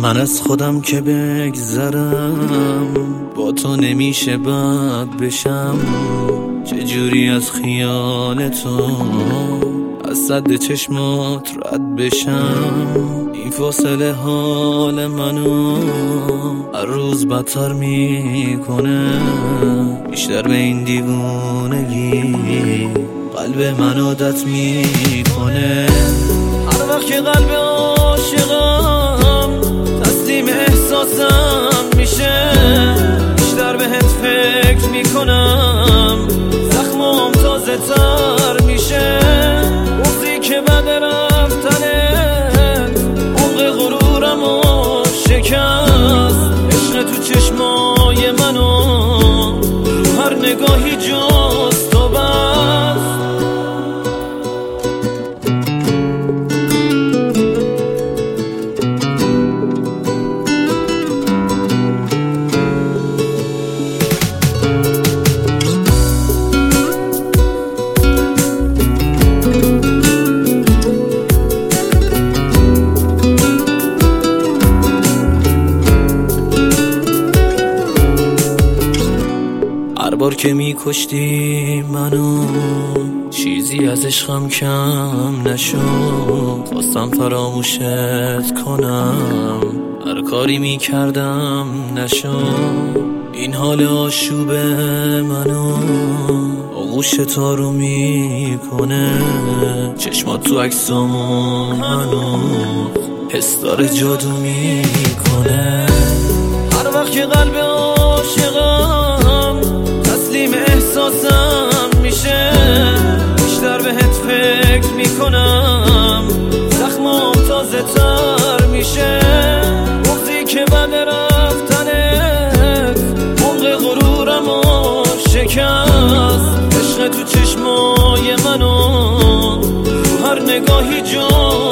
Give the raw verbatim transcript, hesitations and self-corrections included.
من از خودم که بگذرم با تو نمیشه بد بشم، چجوری از خیال تو از صد چشمات رد بشم. این فاصله حال منو هر روز بدتر میکنه، بیشتر به این دیوونگی قلب من عادت میکنه. هر وقت که قلب عاشقم تسلیم احساسم میشه، بیشتر بهت فکر میکنم زخمم تازه تر میشه. گفتی که بعد رفتنت عمق غرورمو شکست، عشق تو چشمای منو رو هر نگاهی جز تو بست. هر بار که میکشتی منو چیزی از عشقم کم نشد، خواستم فراموشت کنم هر کاری میکردم نشد. این حال آشوب منو آغوش تارو میکنه، چشمات تو عکسامون هنوز حس داره جادو میکنه. هر وقت که قلب عاشقم تسلیم احساسم میشه، بیشتر بهت فکر میکنم زخمم تازه تر میشه. گفتی که بعد رفتنت عمق غرورمو شکست، عشق تو چشمای منو رو هر نگاهی جز